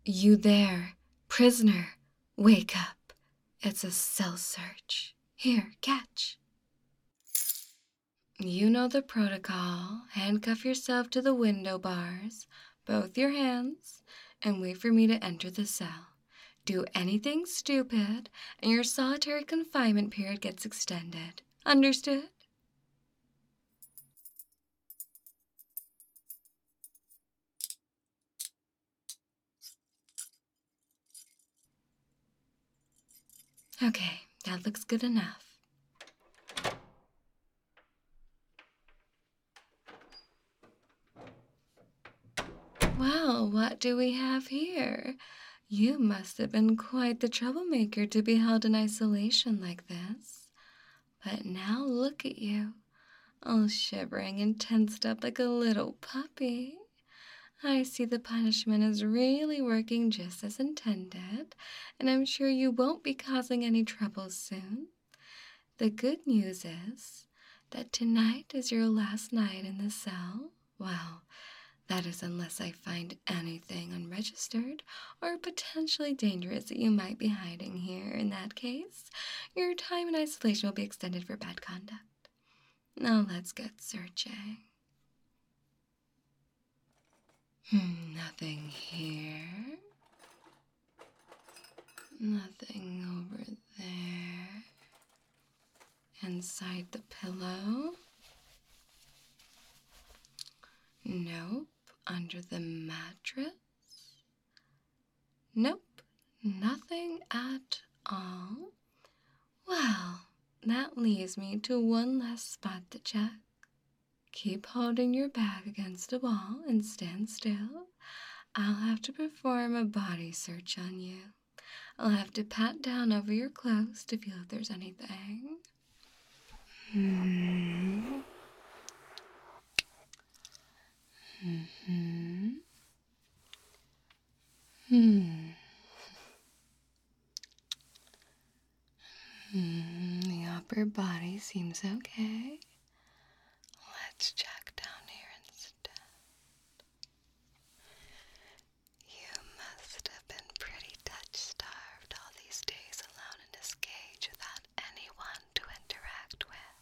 You there, prisoner, wake up. It's a cell search. Here, catch. You know the protocol. Handcuff yourself to the window bars, both your hands, and wait for me to enter the cell. Do anything stupid, and your solitary confinement period gets extended. Understood? Okay, that looks good enough. Well, what do we have here? You must have been quite the troublemaker to be held in isolation like this. But now look at you, all shivering and tensed up like a little puppy. I see the punishment is really working just as intended, and I'm sure you won't be causing any trouble soon. The good news is that tonight is your last night in the cell. Well, that is unless I find anything unregistered or potentially dangerous that you might be hiding here. In that case, your time in isolation will be extended for bad conduct. Now let's get searching. Nothing here. Nothing over there. Inside the pillow. Nope. Under the mattress. Nope. Nothing at all. Well, that leaves me to one last spot to check. Keep holding your back against a wall and stand still. I'll have to perform a body search on you. I'll have to pat down over your clothes to feel if there's anything. The upper body seems okay. Let's check down here instead. You must have been pretty touch-starved all these days alone in this cage without anyone to interact with.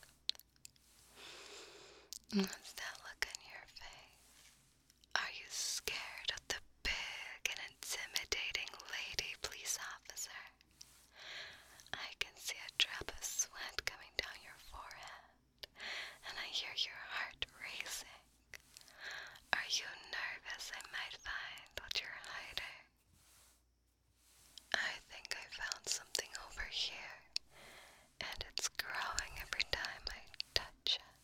What's that look on your face? Are you scared of the big and intimidating lady police officer? I can see a drop of sweat coming down your forehead, and I hear your heart racing. Are you nervous I might find what you're hiding? I think I found something over here, and it's growing every time I touch it.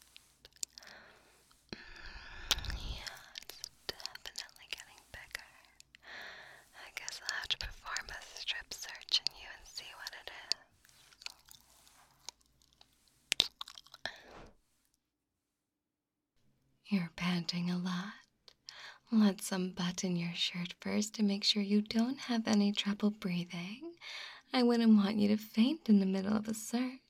Yeah, it's definitely getting bigger. I guess I'll have to perform a strip search on you and see what it is. You're panting a lot. Let's unbutton your shirt first to make sure you don't have any trouble breathing. I wouldn't want you to faint in the middle of a search.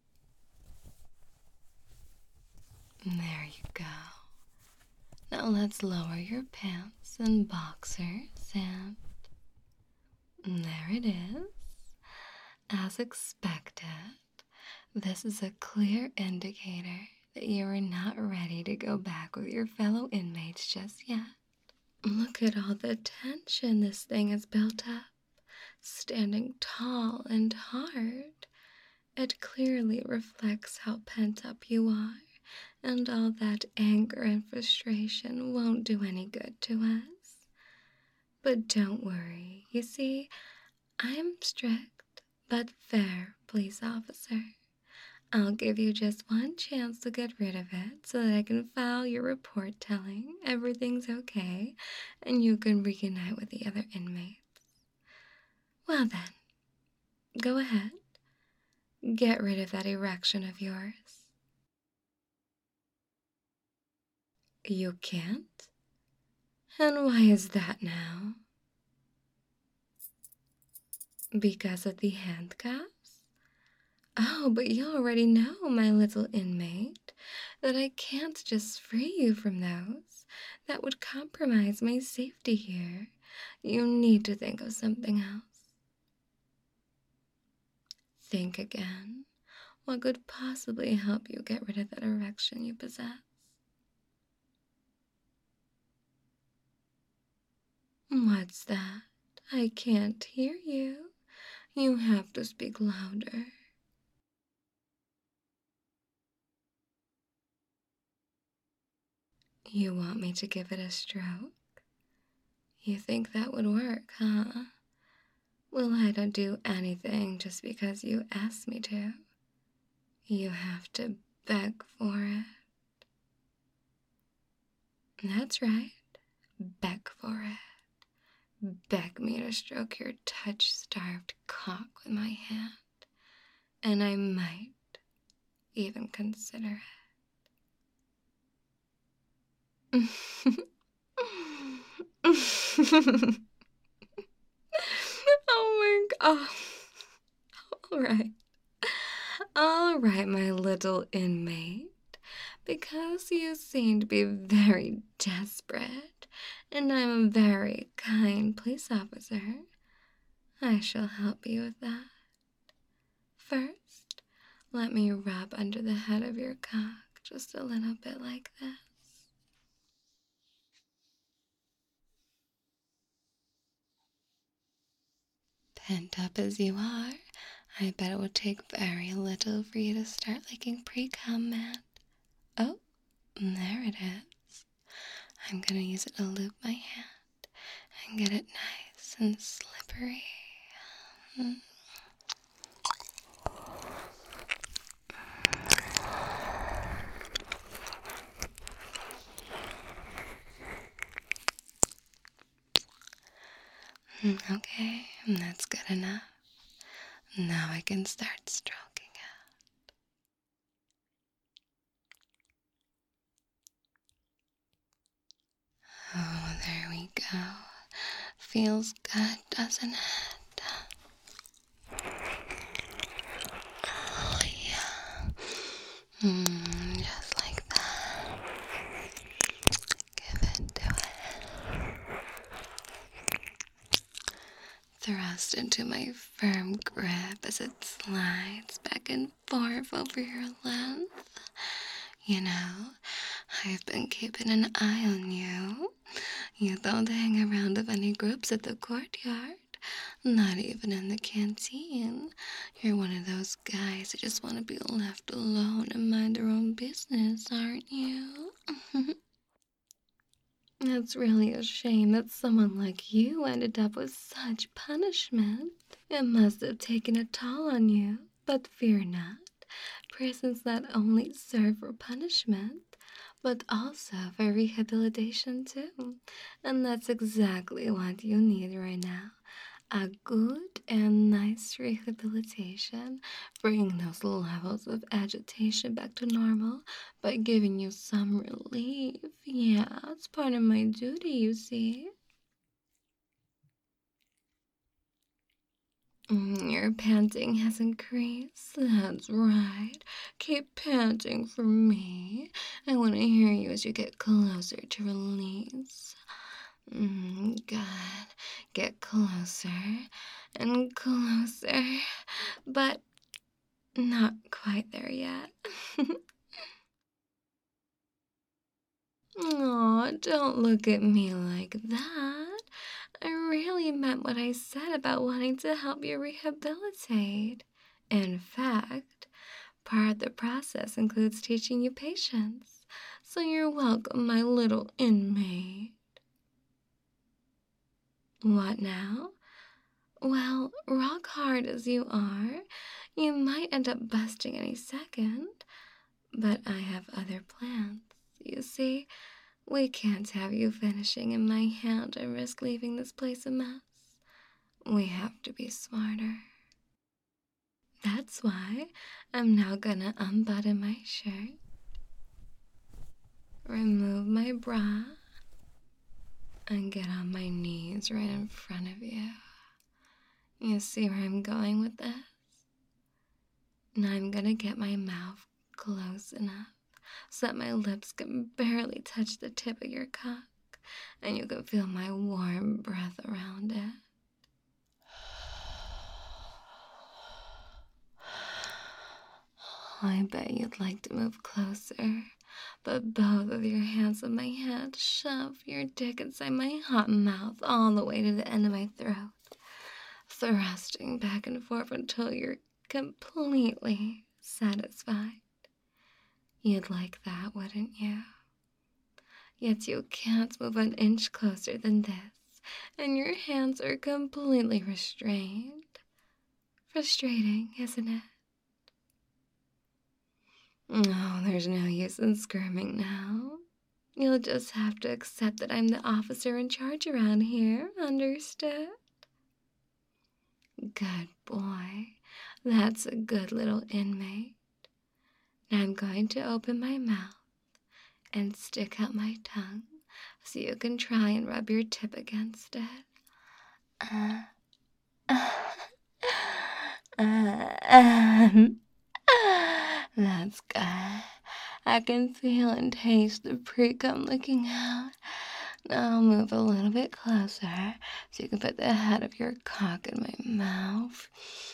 There you go. Now let's lower your pants and boxers and there it is. As expected, this is a clear indicator that you are not ready to go back with your fellow inmates just yet. Look at all the tension this thing has built up, standing tall and hard. It clearly reflects how pent up you are, and all that anger and frustration won't do any good to us. But don't worry, you see, I'm strict but fair police officer. I'll give you just one chance to get rid of it so that I can file your report telling everything's okay and you can reunite with the other inmates. Well then, go ahead. Get rid of that erection of yours. You can't? And why is that now? Because of the handcuffs? Oh, but you already know, my little inmate, that I can't just free you from those. That would compromise my safety here. You need to think of something else. Think again. What could possibly help you get rid of that erection you possess? What's that? I can't hear you. You have to speak louder. You want me to give it a stroke? You think that would work, huh? Well, I don't do anything just because you asked me to. You have to beg for it. That's right. Beg for it. Beg me to stroke your touch-starved cock with my hand. And I might even consider it. Oh my god. Alright. Alright, my little inmate. Because you seem to be very desperate, and I'm a very kind police officer, I shall help you with that. First, let me rub under the head of your cock just a little bit like this. Pent up as you are, I bet it would take very little for you to start liking pre-cum, man. Oh, there it is. I'm gonna use it to loop my hand and get it nice and slippery. Okay, that's good enough. Now I can start stroking it. Oh, there we go. Feels good, doesn't it? Oh, yeah. Just like that. Give it to it. Thrust into my firm grip as it slides back and forth over your length. You know, I've been keeping an eye on you. You don't hang around with any groups at the courtyard, not even in the canteen. You're one of those guys that just want to be left alone and mind their own business, aren't you? It's really a shame that someone like you ended up with such punishment. It must have taken a toll on you, but fear not. Prisons not only serve for punishment, but also for rehabilitation too. And that's exactly what you need right now. A good and nice rehabilitation, bringing those levels of agitation back to normal by giving you some relief. Yeah, it's part of my duty, you see. Your panting has increased. That's right. Keep panting for me. I want to hear you as you get closer to release. Good. Get closer and closer, but not quite there yet. Aw, don't look at me like that. I really meant what I said about wanting to help you rehabilitate. In fact, part of the process includes teaching you patience. So you're welcome, my little inmate. What now? Well, rock hard as you are, you might end up busting any second. But I have other plans. You see, we can't have you finishing in my hand and risk leaving this place a mess. We have to be smarter. That's why I'm now gonna unbutton my shirt, remove my bra, and get on my knees right in front of you. You see where I'm going with this? Now I'm gonna get my mouth close enough so that my lips can barely touch the tip of your cock. and you can feel my warm breath around it. I bet you'd like to move closer, but both of your hands on my head shove your dick inside my hot mouth all the way to the end of my throat, thrusting back and forth until you're completely satisfied. You'd like that, wouldn't you? Yet you can't move an inch closer than this, and your hands are completely restrained. Frustrating, isn't it? Oh, there's no use in squirming now. You'll just have to accept that I'm the officer in charge around here, understood? Good boy. That's a good little inmate. Now I'm going to open my mouth and stick out my tongue so you can try and rub your tip against it. That's good. I can feel and taste the pre-cum leaking out. Now I'll move a little bit closer so you can put the head of your cock in my mouth.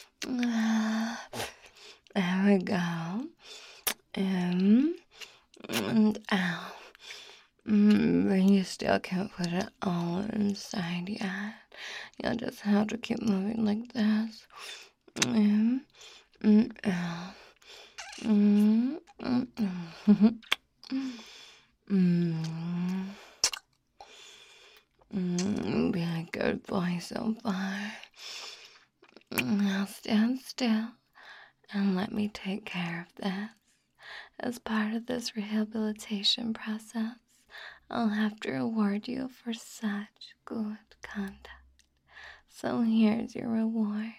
There we go. In and out. But you still can't put it all inside yet. You'll just have to keep moving like this. In and out. Be a good boy so far. Now stand still and let me take care of this. As part of this rehabilitation process, I'll have to reward you for such good conduct. So here's your reward.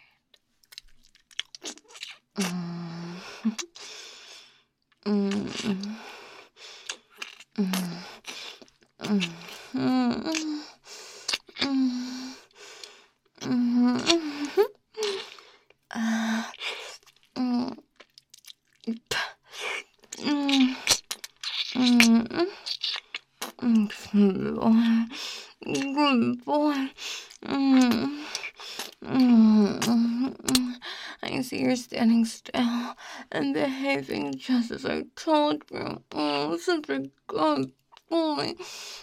Good boy. I see you're standing still and behaving just as I told you. Oh, such a good boy.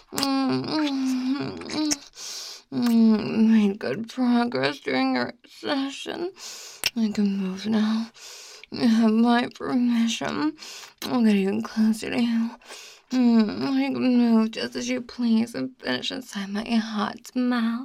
Made good progress during our session. I can move now. You have my permission. I'll get even closer to you. I can move just as you please and finish inside my hot mouth.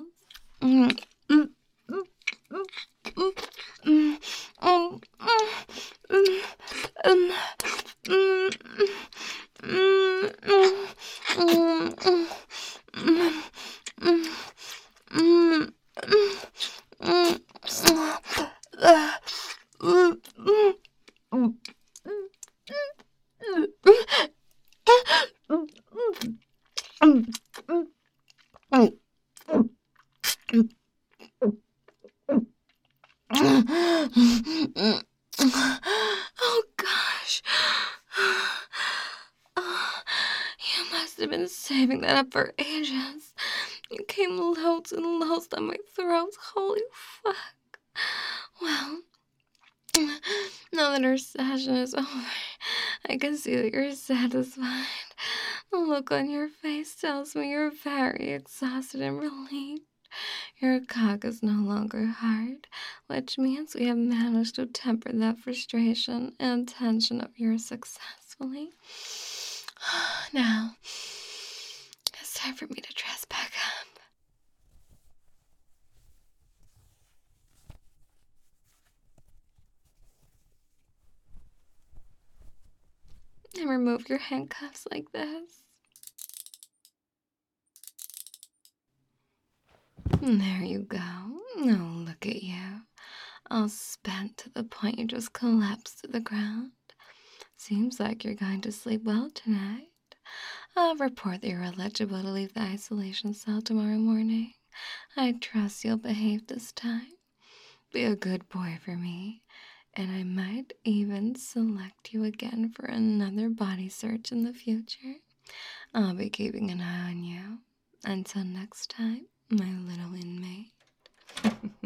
Oh gosh. You must have been saving that up for ages. You came loads and loads down my throat. Holy fuck. Well, now that our session is over, I can see that you're satisfied. The look on your face tells me you're very exhausted and relieved. Your cock is no longer hard, which means we have managed to temper that frustration and tension of yours successfully. Now, it's time for me to dress back up. And remove your handcuffs like this. And there you go. Now look at you. All spent to the point you just collapsed to the ground. Seems like you're going to sleep well tonight. I'll report that you're eligible to leave the isolation cell tomorrow morning. I trust you'll behave this time. Be a good boy for me, and I might even select you again for another body search in the future. I'll be keeping an eye on you. Until next time, my little inmate.